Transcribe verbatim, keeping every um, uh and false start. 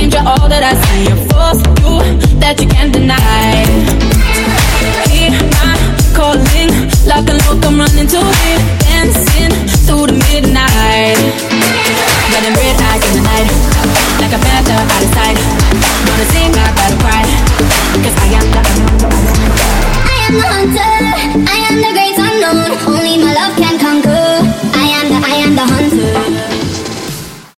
danger, all that I see. A force you that you can't deny. Hear my calling, like a loco, I'm running to it, dancing through the midnight. Getting red eyes in the night, like a panther out of sight. Wanna sing, I gotta cry, 'cause I am the I am the hunter, I am the great unknown. Only my love can conquer. I am the, I am the hunter.